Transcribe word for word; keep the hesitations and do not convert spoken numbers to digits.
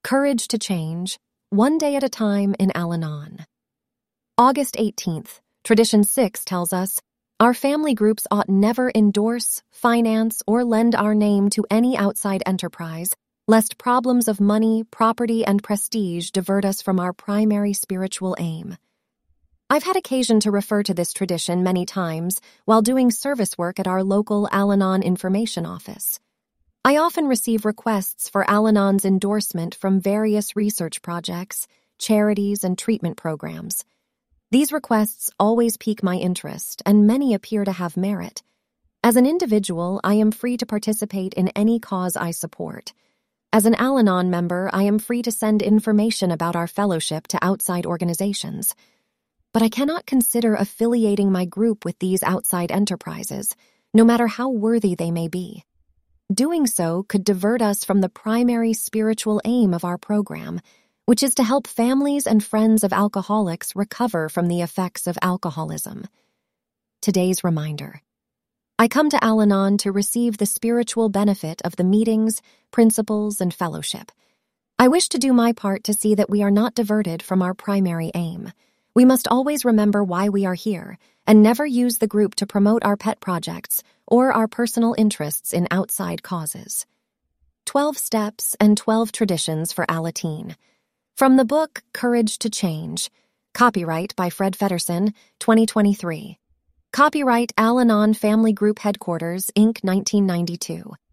Courage to Change, One Day at a Time in Al-Anon. August eighteenth, Tradition six tells us, our family groups ought never endorse, finance, or lend our name to any outside enterprise, lest problems of money, property, and prestige divert us from our primary spiritual aim. I've had occasion to refer to this tradition many times while doing service work at our local Al-Anon information office. I often receive requests for Al-Anon's endorsement from various research projects, charities, and treatment programs. These requests always pique my interest, and many appear to have merit. As an individual, I am free to participate in any cause I support. As an Al-Anon member, I am free to send information about our fellowship to outside organizations. But I cannot consider affiliating my group with these outside enterprises, no matter how worthy they may be. Doing so could divert us from the primary spiritual aim of our program, which is to help families and friends of alcoholics recover from the effects of alcoholism. Today's reminder. I come to Al-Anon to receive the spiritual benefit of the meetings, principles, and fellowship. I wish to do my part to see that we are not diverted from our primary aim. We must always remember why we are here and never use the group to promote our pet projects or our personal interests in outside causes. Twelve Steps and Twelve Traditions for Alateen. From the book Courage to Change. Copyright by Fred Feddersen, twenty twenty-three. Copyright Al-Anon Family Group Headquarters, Incorporated, nineteen ninety-two.